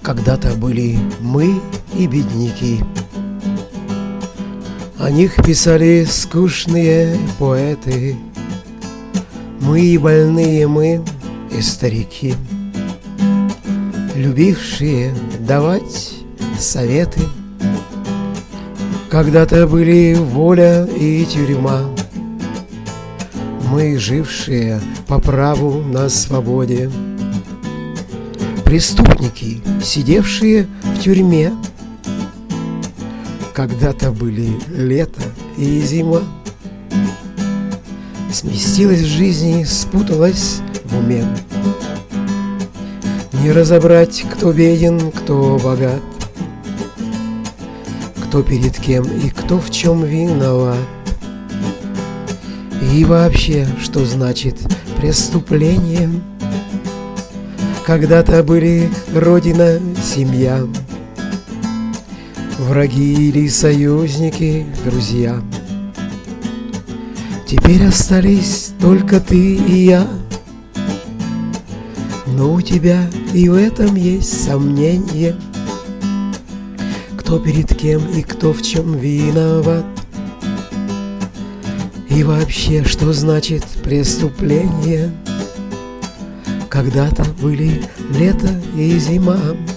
Когда-то были мы и бедняки. О них писали скучные поэты. Мы и больные, мы и старики, любившие давать советы. Когда-то были воля и тюрьма. Мы, жившие по праву на свободе, преступники, сидевшие в тюрьме. Когда-то были лето и зима. Сместилась в жизни, спуталась в уме. Не разобрать, кто беден, кто богат, кто перед кем и кто в чем виноват. И вообще, что значит преступление? Когда-то были родина, семья, враги или союзники, друзья. Теперь остались только ты и я. Но у тебя и в этом есть сомнение, кто перед кем и кто в чем виноват. И вообще, что значит преступление? Когда-то были лето и зима.